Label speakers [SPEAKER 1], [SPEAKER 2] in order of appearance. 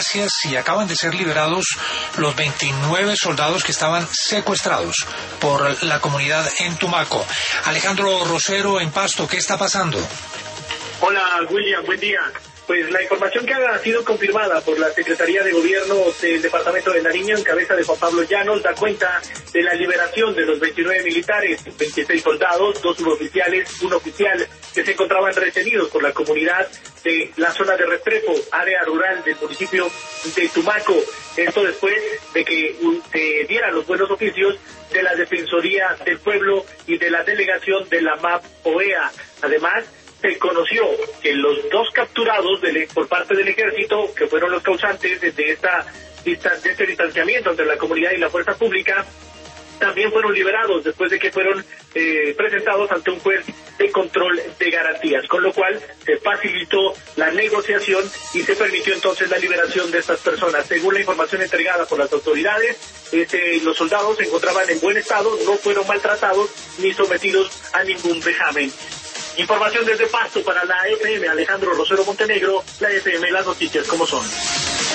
[SPEAKER 1] Gracias, y acaban de ser liberados los 29 soldados que estaban secuestrados por la comunidad en Tumaco. Alejandro Rosero en Pasto, ¿qué está pasando?
[SPEAKER 2] Hola William, buen día. Pues la información que ha sido confirmada por la Secretaría de Gobierno del Departamento de Nariño, en cabeza de Juan Pablo Llanos, da cuenta de la liberación de los 29 militares, 26 soldados, 2 suboficiales, un oficial, que se encontraban retenidos por la comunidad de la zona de Restrepo, área rural del municipio de Tumaco. Esto después de que se dieran los buenos oficios de la Defensoría del Pueblo y de la delegación de la MAP-OEA. Además, se conoció que los 2 capturados por parte del ejército, que fueron los causantes de este distanciamiento entre la comunidad y la fuerza pública, también fueron liberados después de que fueron presentados ante un juez de control de garantías, con lo cual se facilitó la negociación y se permitió entonces la liberación de estas personas. Según la información entregada por las autoridades, los soldados se encontraban en buen estado, no fueron maltratados ni sometidos a ningún vejamen. Información desde Pasto para la FM, Alejandro Rosero Montenegro, la FM, las noticias como son.